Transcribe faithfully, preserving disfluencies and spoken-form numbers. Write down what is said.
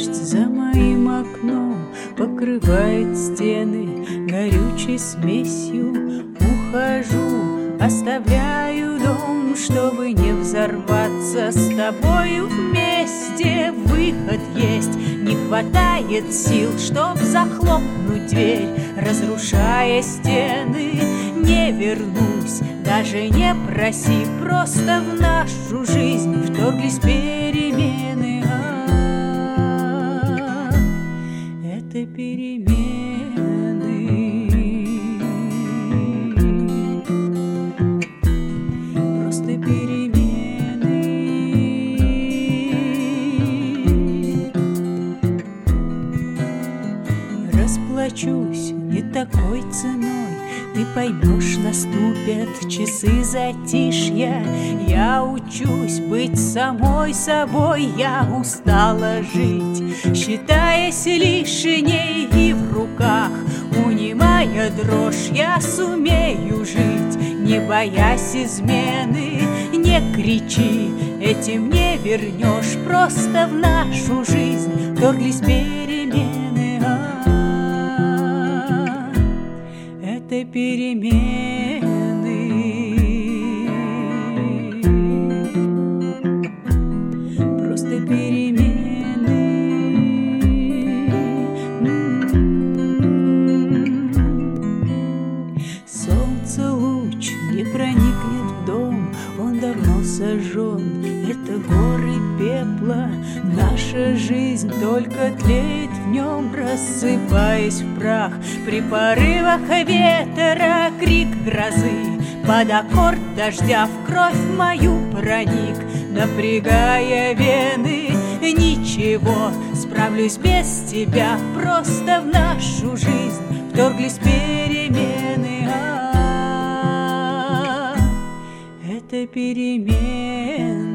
Дождь за моим окном покрывает стены горючей смесью. Ухожу, оставляю дом, чтобы не взорваться с тобою вместе. Выход есть, не хватает сил, чтоб захлопнуть дверь, разрушая стены. Не вернусь, даже не проси, просто в нашу жизнь вторглись перемены. А, это перемены, просто перемены. Расплачусь не такой ценой, ты поймешь, наступят часы затишья. Я учусь быть самой собой, я устала жить, считаясь лишней, и в руках, унимая дрожь, я сумею жить, не боясь измены. Не кричи, этим не вернешь, просто в нашу жизнь вторглись перемены. А, это перемены, просто перемены. Солнце луч не проникнет в дом, он давно сожжен. Это горы пепла, наша жизнь только тлеет в нем, рассыпаясь в прах. При порывах ветра крик грозы, под аккорд дождя в кровь мою проник, напрягая вены. Ничего, справлюсь без тебя, просто в нашу жизнь вторглись перемены. А, это перемены.